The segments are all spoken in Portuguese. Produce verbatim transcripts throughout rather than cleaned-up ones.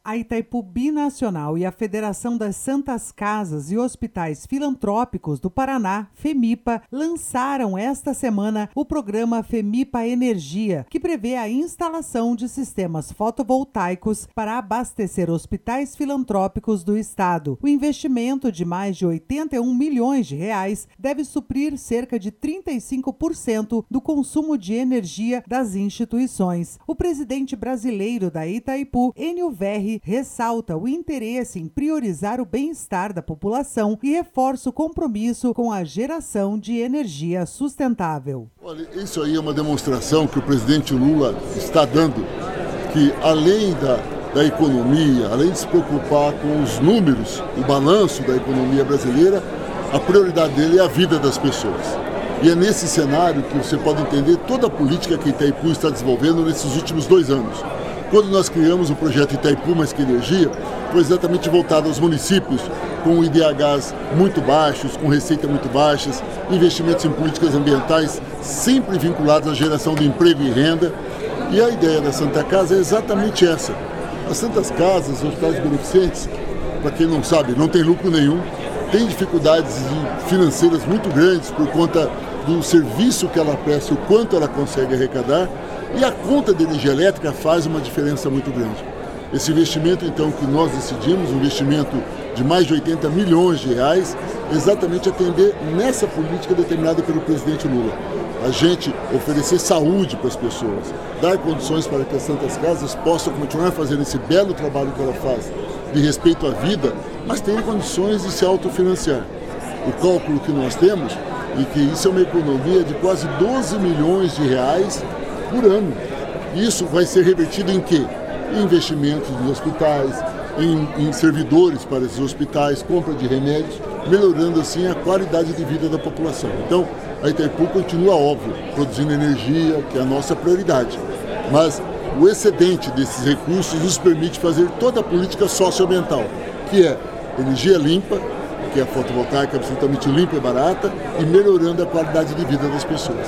A Itaipu Binacional e a Federação das Santas Casas e Hospitais Filantrópicos do Paraná, FEMIPA, lançaram esta semana o programa FEMIPA Energia, que prevê a instalação de sistemas fotovoltaicos para abastecer hospitais filantrópicos do estado. O investimento de mais de oitenta e um milhões de reais deve suprir cerca de trinta e cinco por cento do consumo de energia das instituições. O presidente brasileiro da Itaipu, Enio Verri, ressalta o interesse em priorizar o bem-estar da população e reforça o compromisso com a geração de energia sustentável. Olha, isso aí é uma demonstração que o presidente Lula está dando, que além da, da economia, além de se preocupar com os números, o balanço da economia brasileira, a prioridade dele é a vida das pessoas. E é nesse cenário que você pode entender toda a política que Itaipu está desenvolvendo nesses últimos dois anos. Quando nós criamos o projeto Itaipu Mais Que Energia, foi exatamente voltado aos municípios com I D Hs muito baixos, com receita muito baixas, investimentos em políticas ambientais sempre vinculados à geração de emprego e renda. E a ideia da Santa Casa é exatamente essa. As Santas Casas, os hospitais beneficentes, para quem não sabe, não tem lucro nenhum, tem dificuldades financeiras muito grandes por conta do serviço que ela presta e o quanto ela consegue arrecadar. E a conta de energia elétrica faz uma diferença muito grande. Esse investimento, então, que nós decidimos, um investimento de mais de oitenta milhões de reais, exatamente atender nessa política determinada pelo presidente Lula. A gente oferecer saúde para as pessoas, dar condições para que as Santas Casas possam continuar fazendo esse belo trabalho que ela faz, de respeito à vida, mas tenham condições de se autofinanciar. O cálculo que nós temos é que isso é uma economia de quase doze milhões de reais por ano. Isso vai ser revertido em quê? Em investimentos nos hospitais, em, em servidores para esses hospitais, compra de remédios, melhorando assim a qualidade de vida da população. Então, a Itaipu continua, óbvio, produzindo energia, que é a nossa prioridade. Mas o excedente desses recursos nos permite fazer toda a política socioambiental, que é energia limpa, que é a fotovoltaica absolutamente limpa e barata, e melhorando a qualidade de vida das pessoas.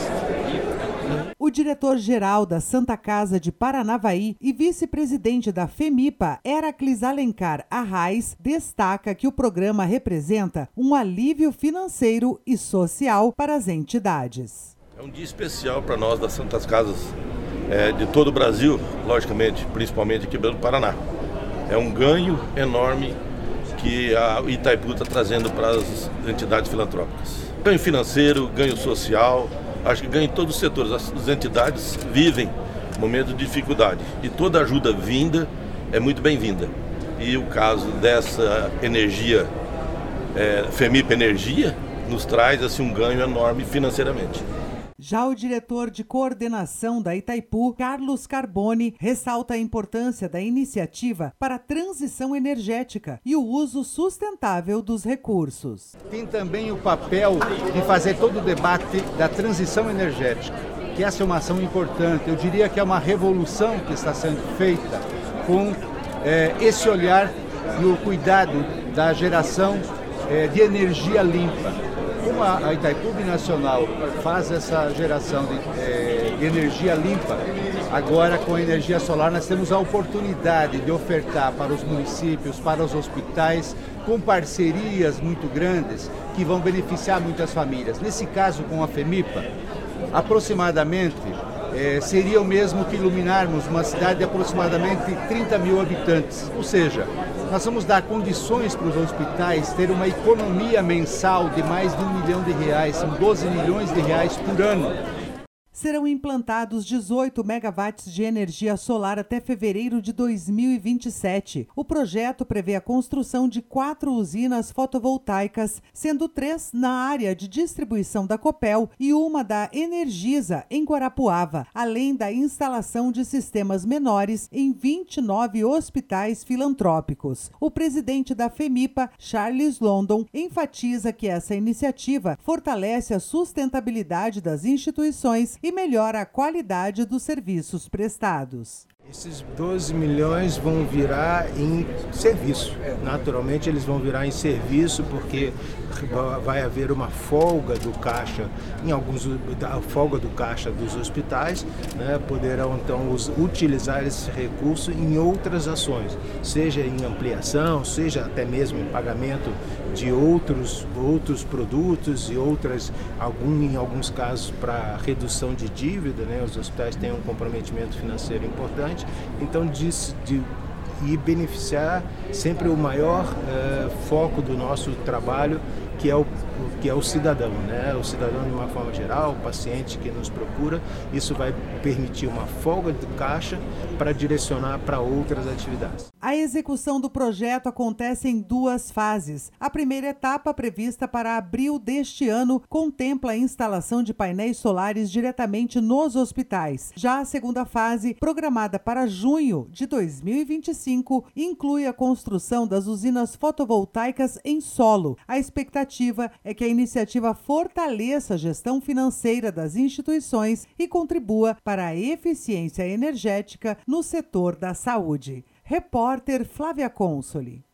O diretor-geral da Santa Casa de Paranavaí e vice-presidente da FEMIPA, Heraclis Alencar Arraes, destaca que o programa representa um alívio financeiro e social para as entidades. É um dia especial para nós das Santas Casas é, de todo o Brasil, logicamente, principalmente aqui do Paraná. É um ganho enorme que a Itaipu está trazendo para as entidades filantrópicas. Ganho financeiro, ganho social. Acho que ganha em todos os setores. As entidades vivem momentos de dificuldade e toda ajuda vinda é muito bem-vinda. E o caso dessa energia, é, FEMIPA Energia, nos traz assim, um ganho enorme financeiramente. Já o diretor de coordenação da Itaipu, Carlos Carboni, ressalta a importância da iniciativa para a transição energética e o uso sustentável dos recursos. Tem também o papel de fazer todo o debate da transição energética, que essa é uma ação importante. Eu diria que é uma revolução que está sendo feita com é, esse olhar no cuidado da geração é, de energia limpa. Como a Itaipu Binacional faz essa geração de, é, de energia limpa, agora com a energia solar nós temos a oportunidade de ofertar para os municípios, para os hospitais, com parcerias muito grandes que vão beneficiar muitas famílias. Nesse caso, com a FEMIPA, aproximadamente é, seria o mesmo que iluminarmos uma cidade de aproximadamente trinta mil habitantes, ou seja, nós vamos dar condições para os hospitais ter uma economia mensal de mais de um milhão de reais, são doze milhões de reais por ano. Serão implantados dezoito megawatts de energia solar até fevereiro de dois mil e vinte e sete. O projeto prevê a construção de quatro usinas fotovoltaicas, sendo três na área de distribuição da Copel e uma da Energisa, em Guarapuava, além da instalação de sistemas menores em vinte e nove hospitais filantrópicos. O presidente da FEMIPA, Charles London, enfatiza que essa iniciativa fortalece a sustentabilidade das instituições e melhora a qualidade dos serviços prestados. Esses doze milhões vão virar em serviço. Naturalmente eles vão virar em serviço porque vai haver uma folga do caixa, em alguns a folga do caixa dos hospitais, né, poderão então us, utilizar esse recurso em outras ações, seja em ampliação, seja até mesmo em pagamento de outros, outros produtos e outras, algum, em alguns casos para redução de dívida, né, os hospitais têm um comprometimento financeiro importante. Então, de, de, e beneficiar sempre o maior uh, foco do nosso trabalho, que é o, que é o cidadão, né? O cidadão de uma forma geral, o paciente que nos procura. Isso vai permitir uma folga de caixa para direcionar para outras atividades. A execução do projeto acontece em duas fases. A primeira etapa, prevista para abril deste ano, contempla a instalação de painéis solares diretamente nos hospitais. Já a segunda fase, programada para junho de dois mil e vinte e cinco, inclui a construção das usinas fotovoltaicas em solo. A expectativa é que a iniciativa fortaleça a gestão financeira das instituições e contribua para a eficiência energética no setor da saúde. Repórter Flávia Consoli.